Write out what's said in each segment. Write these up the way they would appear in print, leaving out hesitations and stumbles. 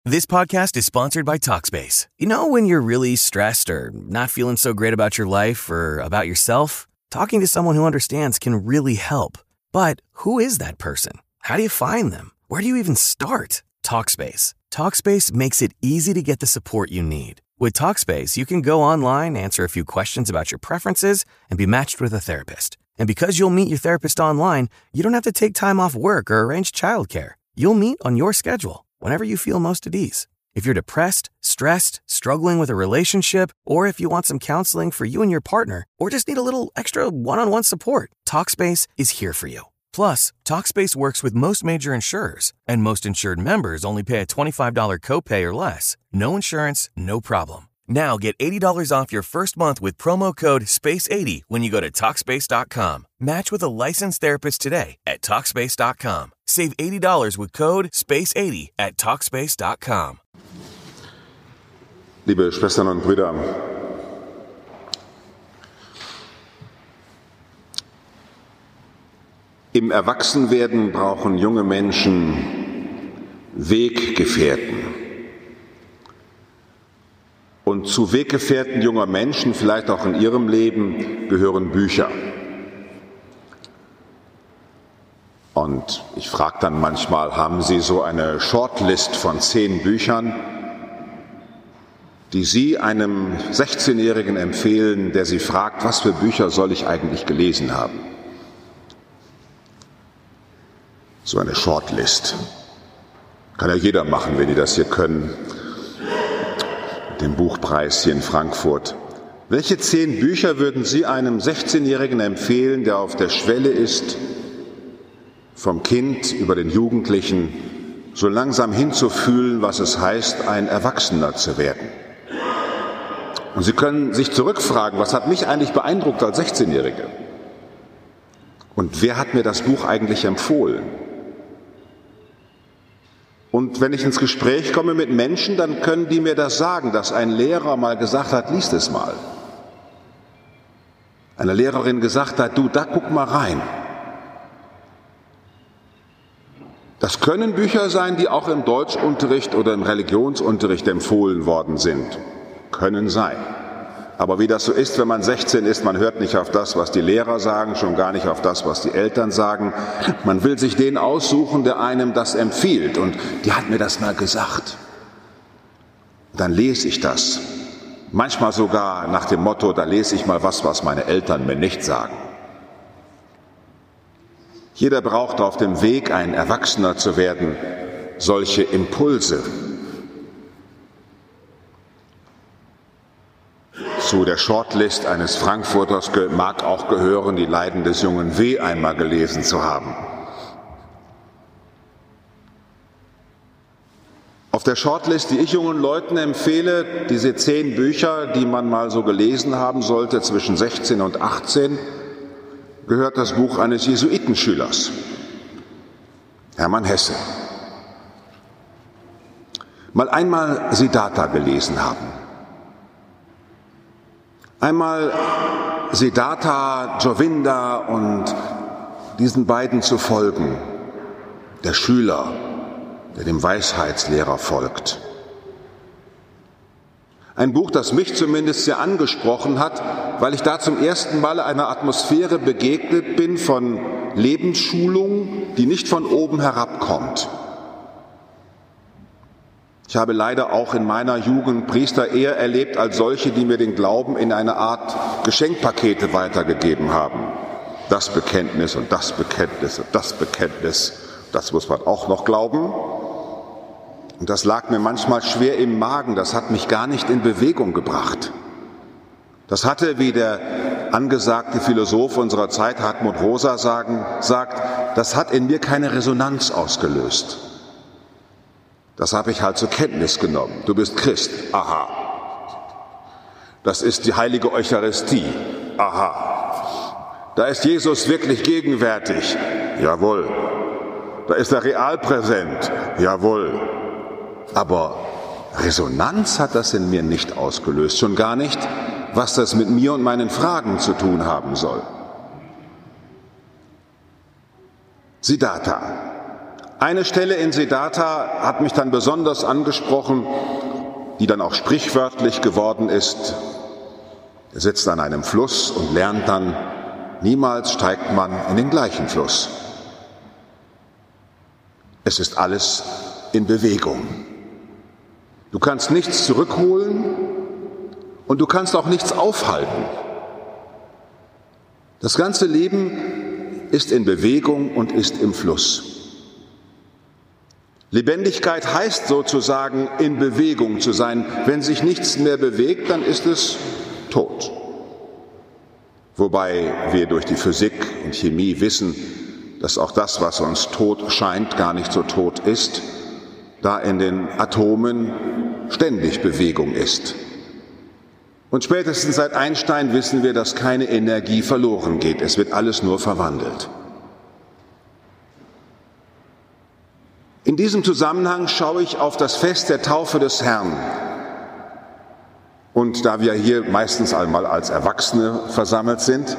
This podcast is sponsored by Talkspace. You know when you're really stressed or not feeling so great about your life or about yourself? Talking to someone who understands can really help. But who is that person? How do you find them? Where do you even start? Talkspace. Talkspace makes it easy to get the support you need. With Talkspace, you can go online, answer a few questions about your preferences, and be matched with a therapist. And because you'll meet your therapist online, you don't have to take time off work or arrange childcare. You'll meet on your schedule, whenever you feel most at ease. If you're depressed, stressed, struggling with a relationship, or if you want some counseling for you and your partner, or just need a little extra one-on-one support, Talkspace is here for you. Plus, Talkspace works with most major insurers, and most insured members only pay a $25 copay or less. No insurance, no problem. Now get $80 off your first month with promo code SPACE80 when you go to Talkspace.com. Match with a licensed therapist today at Talkspace.com. Save $80 with code SPACE80 at Talkspace.com. Liebe Schwestern und Brüder, im Erwachsenwerden brauchen junge Menschen Weggefährten. Und zu Weggefährten junger Menschen, vielleicht auch in ihrem Leben, gehören Bücher. Und ich frage dann manchmal, haben Sie so eine Shortlist von 10 Büchern, die Sie einem 16-Jährigen empfehlen, der Sie fragt, was für Bücher soll ich eigentlich gelesen haben? So eine Shortlist. Kann ja jeder machen, wenn die das hier können. Den Buchpreis hier in Frankfurt. Welche 10 Bücher würden Sie einem 16-Jährigen empfehlen, der auf der Schwelle ist, vom Kind über den Jugendlichen, so langsam hinzufühlen, was es heißt, ein Erwachsener zu werden? Und Sie können sich zurückfragen, was hat mich eigentlich beeindruckt als 16-Jährige? Und wer hat mir das Buch eigentlich empfohlen? Und wenn ich ins Gespräch komme mit Menschen, dann können die mir das sagen, dass ein Lehrer mal gesagt hat, lies es mal. Eine Lehrerin gesagt hat, du, da guck mal rein. Das können Bücher sein, die auch im Deutschunterricht oder im Religionsunterricht empfohlen worden sind. Können sein. Aber wie das so ist, wenn man 16 ist, man hört nicht auf das, was die Lehrer sagen, schon gar nicht auf das, was die Eltern sagen. Man will sich den aussuchen, der einem das empfiehlt. Und die hat mir das mal gesagt. Dann lese ich das. Manchmal sogar nach dem Motto, da lese ich mal was meine Eltern mir nicht sagen. Jeder braucht auf dem Weg, ein Erwachsener zu werden, solche Impulse. Zu der Shortlist eines Frankfurters mag auch gehören, die Leiden des jungen W. einmal gelesen zu haben. Auf der Shortlist, die ich jungen Leuten empfehle, diese 10 Bücher, die man mal so gelesen haben sollte, zwischen 16 und 18, gehört das Buch eines Jesuitenschülers, Hermann Hesse. Mal einmal Siddhartha gelesen haben. Einmal Siddhartha, Govinda und diesen beiden zu folgen, der Schüler, der dem Weisheitslehrer folgt. Ein Buch, das mich zumindest sehr angesprochen hat, weil ich da zum ersten Mal einer Atmosphäre begegnet bin von Lebensschulung, die nicht von oben herabkommt. Ich habe leider auch in meiner Jugend Priester eher erlebt als solche, die mir den Glauben in eine Art Geschenkpakete weitergegeben haben. Das Bekenntnis und das Bekenntnis und das Bekenntnis, das muss man auch noch glauben. Und das lag mir manchmal schwer im Magen, das hat mich gar nicht in Bewegung gebracht. Das hatte, wie der angesagte Philosoph unserer Zeit Hartmut Rosa sagt, das hat in mir keine Resonanz ausgelöst. Das habe ich halt zur Kenntnis genommen. Du bist Christ. Aha. Das ist die heilige Eucharistie. Aha. Da ist Jesus wirklich gegenwärtig. Jawohl. Da ist er real präsent. Jawohl. Aber Resonanz hat das in mir nicht ausgelöst. Schon gar nicht, was das mit mir und meinen Fragen zu tun haben soll. Siddhartha. Eine Stelle in Siddhartha hat mich dann besonders angesprochen, die dann auch sprichwörtlich geworden ist. Er sitzt an einem Fluss und lernt dann, niemals steigt man in den gleichen Fluss. Es ist alles in Bewegung. Du kannst nichts zurückholen und du kannst auch nichts aufhalten. Das ganze Leben ist in Bewegung und ist im Fluss. Lebendigkeit heißt sozusagen, in Bewegung zu sein. Wenn sich nichts mehr bewegt, dann ist es tot. Wobei wir durch die Physik und Chemie wissen, dass auch das, was uns tot scheint, gar nicht so tot ist, da in den Atomen ständig Bewegung ist. Und spätestens seit Einstein wissen wir, dass keine Energie verloren geht. Es wird alles nur verwandelt. In diesem Zusammenhang schaue ich auf das Fest der Taufe des Herrn. Und da wir hier meistens einmal als Erwachsene versammelt sind,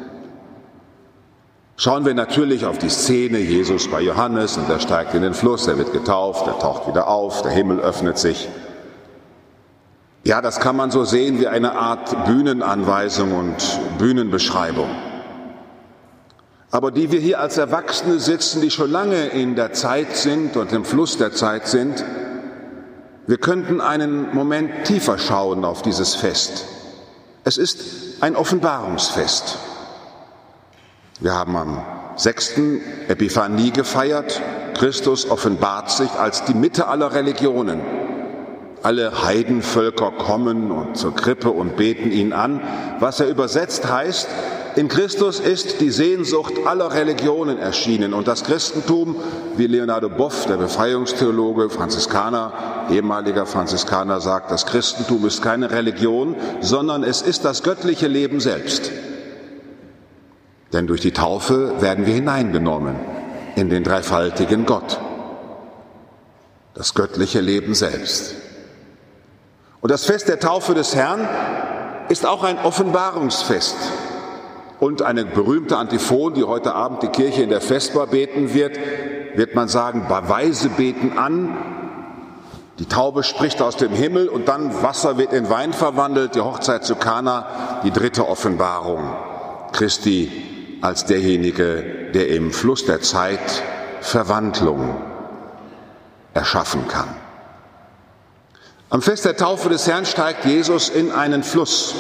schauen wir natürlich auf die Szene, Jesus bei Johannes und er steigt in den Fluss, er wird getauft, er taucht wieder auf, der Himmel öffnet sich. Ja, das kann man so sehen wie eine Art Bühnenanweisung und Bühnenbeschreibung. Aber die wir hier als Erwachsene sitzen, die schon lange in der Zeit sind und im Fluss der Zeit sind, wir könnten einen Moment tiefer schauen auf dieses Fest. Es ist ein Offenbarungsfest. Wir haben am 6. Epiphanie gefeiert. Christus offenbart sich als die Mitte aller Religionen. Alle Heidenvölker kommen und zur Krippe und beten ihn an. Was er übersetzt heißt, in Christus ist die Sehnsucht aller Religionen erschienen. Und das Christentum, wie Leonardo Boff, der Befreiungstheologe, Franziskaner, ehemaliger Franziskaner, sagt, das Christentum ist keine Religion, sondern es ist das göttliche Leben selbst. Denn durch die Taufe werden wir hineingenommen in den dreifaltigen Gott, das göttliche Leben selbst. Und das Fest der Taufe des Herrn ist auch ein Offenbarungsfest. Und eine berühmte Antiphon, die heute Abend die Kirche in der Vesper beten wird man sagen, Weise beten an, die Taube spricht aus dem Himmel und dann Wasser wird in Wein verwandelt, die Hochzeit zu Kana, die dritte Offenbarung Christi als derjenige, der im Fluss der Zeit Verwandlung erschaffen kann. Am Fest der Taufe des Herrn steigt Jesus in einen Fluss.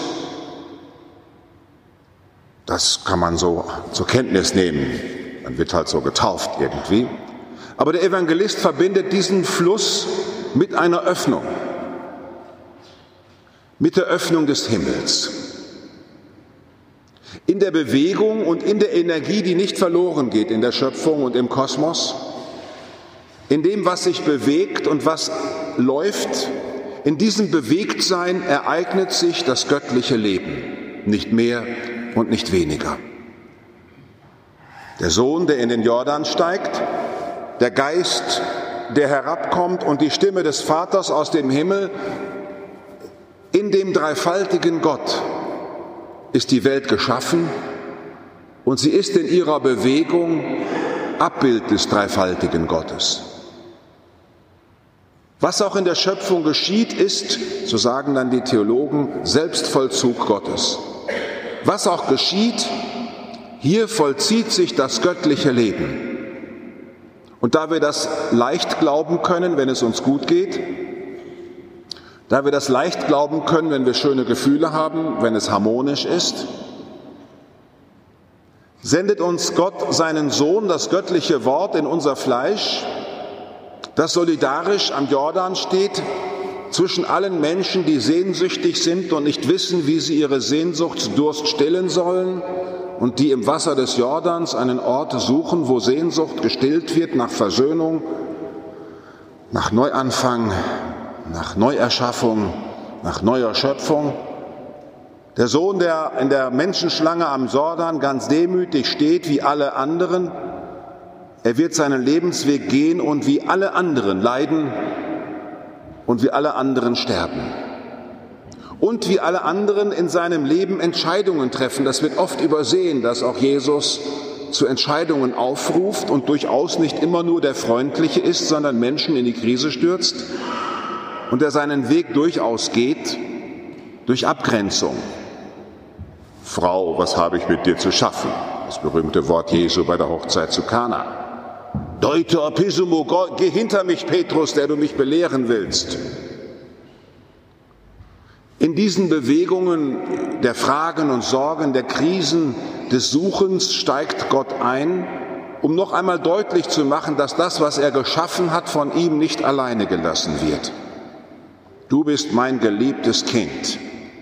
Das kann man so zur Kenntnis nehmen. Man wird halt so getauft irgendwie. Aber der Evangelist verbindet diesen Fluss mit einer Öffnung. Mit der Öffnung des Himmels. In der Bewegung und in der Energie, die nicht verloren geht in der Schöpfung und im Kosmos. In dem, was sich bewegt und was läuft. In diesem Bewegtsein ereignet sich das göttliche Leben. Nicht mehr und nicht weniger. Der Sohn, der in den Jordan steigt, der Geist, der herabkommt und die Stimme des Vaters aus dem Himmel, in dem dreifaltigen Gott ist die Welt geschaffen und sie ist in ihrer Bewegung Abbild des dreifaltigen Gottes. Was auch in der Schöpfung geschieht, ist, so sagen dann die Theologen, Selbstvollzug Gottes. Was auch geschieht, hier vollzieht sich das göttliche Leben. Und da wir das leicht glauben können, wenn es uns gut geht, da wir das leicht glauben können, wenn wir schöne Gefühle haben, wenn es harmonisch ist, sendet uns Gott seinen Sohn, das göttliche Wort, in unser Fleisch, das solidarisch am Jordan steht, zwischen allen Menschen, die sehnsüchtig sind und nicht wissen, wie sie ihre Sehnsuchtsdurst stillen sollen und die im Wasser des Jordans einen Ort suchen, wo Sehnsucht gestillt wird nach Versöhnung, nach Neuanfang, nach Neuerschaffung, nach neuer Schöpfung. Der Sohn, der in der Menschenschlange am Jordan ganz demütig steht wie alle anderen, er wird seinen Lebensweg gehen und wie alle anderen leiden und wie alle anderen sterben. Und wie alle anderen in seinem Leben Entscheidungen treffen. Das wird oft übersehen, dass auch Jesus zu Entscheidungen aufruft und durchaus nicht immer nur der Freundliche ist, sondern Menschen in die Krise stürzt und der seinen Weg durchaus geht durch Abgrenzung. Frau, was habe ich mit dir zu schaffen? Das berühmte Wort Jesu bei der Hochzeit zu Kana. Deute opisumo, geh hinter mich, Petrus, der du mich belehren willst. In diesen Bewegungen der Fragen und Sorgen, der Krisen, des Suchens steigt Gott ein, um noch einmal deutlich zu machen, dass das, was er geschaffen hat, von ihm nicht alleine gelassen wird. Du bist mein geliebtes Kind.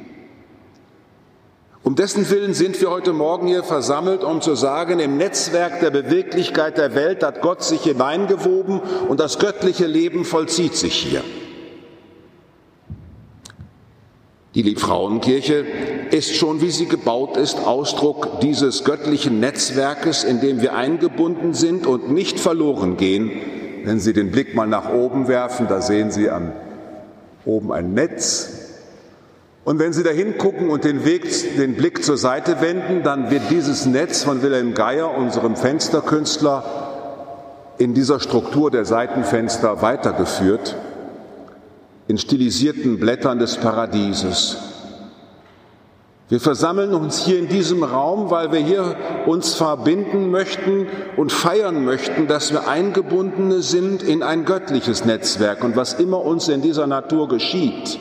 Um dessen Willen sind wir heute Morgen hier versammelt, um zu sagen, im Netzwerk der Beweglichkeit der Welt hat Gott sich hineingewoben und das göttliche Leben vollzieht sich hier. Die Liebfrauenkirche ist schon, wie sie gebaut ist, Ausdruck dieses göttlichen Netzwerkes, in dem wir eingebunden sind und nicht verloren gehen. Wenn Sie den Blick mal nach oben werfen, da sehen Sie oben ein Netz. Und wenn Sie da hingucken und den Blick zur Seite wenden, dann wird dieses Netz von Wilhelm Geier, unserem Fensterkünstler, in dieser Struktur der Seitenfenster weitergeführt, in stilisierten Blättern des Paradieses. Wir versammeln uns hier in diesem Raum, weil wir hier uns verbinden möchten und feiern möchten, dass wir Eingebundene sind in ein göttliches Netzwerk. Und was immer uns in dieser Natur geschieht,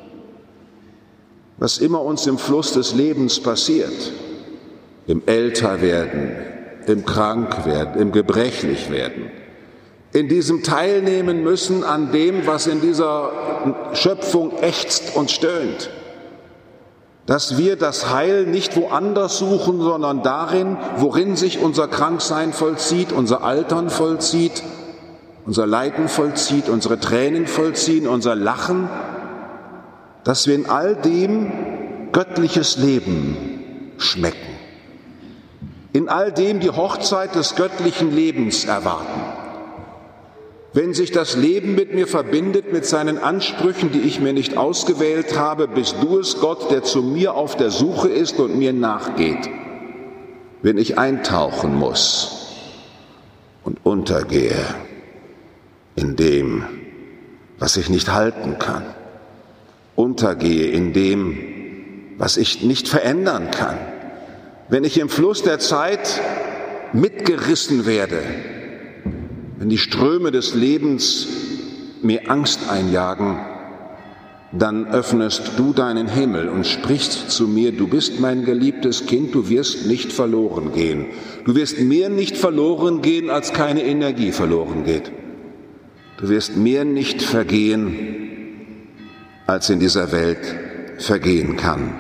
was immer uns im Fluss des Lebens passiert, im Älterwerden, im Krankwerden, im Gebrechlichwerden, in diesem teilnehmen müssen an dem, was in dieser Schöpfung ächzt und stöhnt, dass wir das Heil nicht woanders suchen, sondern darin, worin sich unser Kranksein vollzieht, unser Altern vollzieht, unser Leiden vollzieht, unsere Tränen vollziehen, unser Lachen, dass wir in all dem göttliches Leben schmecken, in all dem die Hochzeit des göttlichen Lebens erwarten. Wenn sich das Leben mit mir verbindet, mit seinen Ansprüchen, die ich mir nicht ausgewählt habe, bist du es, Gott, der zu mir auf der Suche ist und mir nachgeht. Wenn ich eintauchen muss und untergehe in dem, was ich nicht halten kann, untergehe in dem, was ich nicht verändern kann, wenn ich im Fluss der Zeit mitgerissen werde, wenn die Ströme des Lebens mir Angst einjagen, dann öffnest du deinen Himmel und sprichst zu mir, du bist mein geliebtes Kind, du wirst nicht verloren gehen. Du wirst mehr nicht verloren gehen, als keine Energie verloren geht. Du wirst mehr nicht vergehen, als in dieser Welt vergehen kann.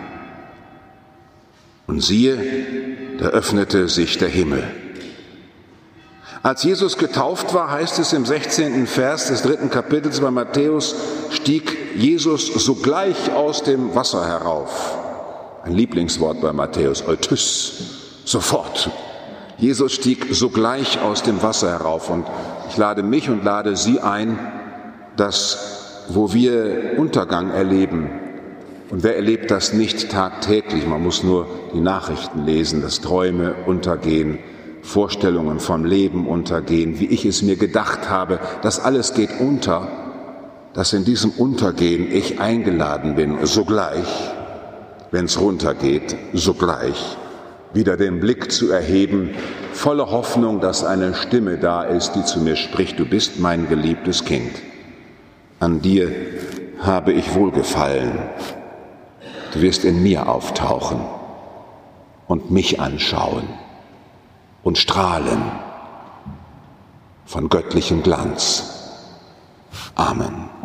Und siehe, da öffnete sich der Himmel. Als Jesus getauft war, heißt es im 16. Vers des 3. Kapitels bei Matthäus, stieg Jesus sogleich aus dem Wasser herauf. Ein Lieblingswort bei Matthäus, Eutys, sofort. Jesus stieg sogleich aus dem Wasser herauf. Und ich lade mich und lade Sie ein, dass wo wir Untergang erleben, und wer erlebt das nicht tagtäglich, man muss nur die Nachrichten lesen, dass Träume untergehen, Vorstellungen vom Leben untergehen, wie ich es mir gedacht habe, das alles geht unter, dass in diesem Untergehen ich eingeladen bin, sogleich, wenn es runtergeht, sogleich wieder den Blick zu erheben, voller Hoffnung, dass eine Stimme da ist, die zu mir spricht, du bist mein geliebtes Kind. An dir habe ich wohlgefallen. Du wirst in mir auftauchen und mich anschauen und strahlen von göttlichem Glanz. Amen.